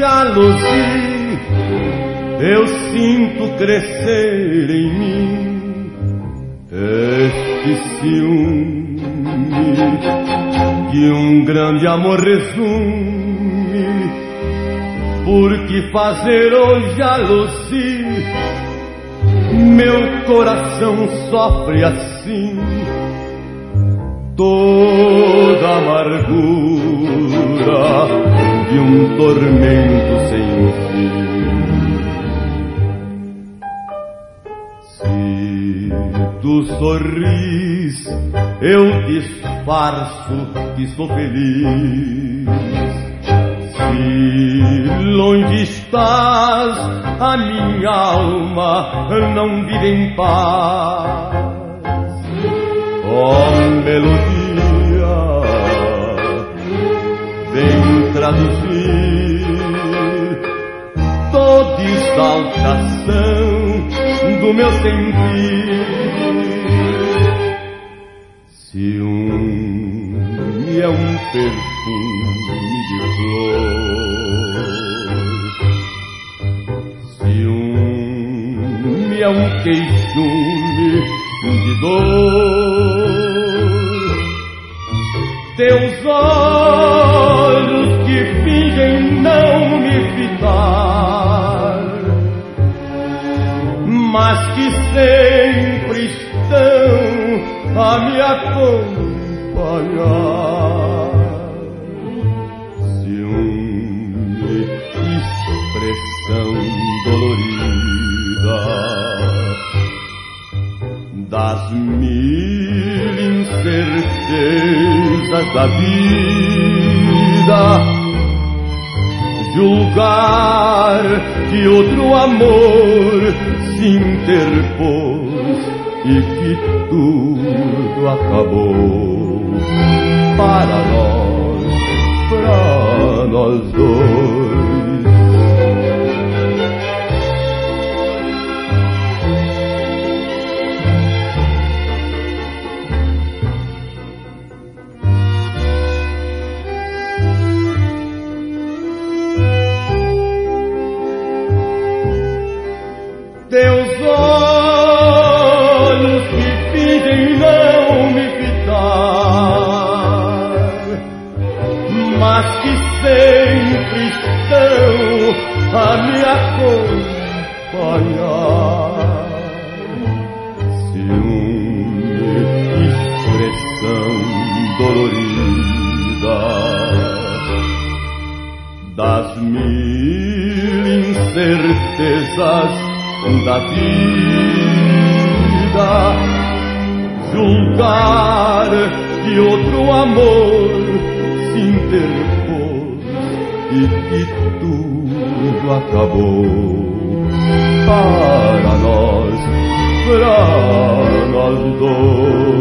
jalousia eu sinto crescer em mim este ciúme que um grande amor resume. Por que fazer hoje jalousia? Meu coração sofre assim toda a amargura de um tormento sem fim. Tu sorris, eu disfarço que sou feliz. Se longe estás, a minha alma não vive em paz. Ó melodia, vem traduzir toda exaltação do meu sentir. Ciúme é um perfume de flor, ciúme é um queixume de dor. Teus olhos que fingem não me fitar, mas que sempre estão a me acompanhar. Ciúme, expressão dolorida das mil incertezas da vida. Julgar que outro amor se interpôs e que tudo acabou para nós dois. Teus olhos que fingem não me fitar, mas que sempre estão a me acompanhar. Ciúme, expressão dolorida das mil incertezas da vida. Julgar que outro amor se interpôs e que tudo acabou para nós dois.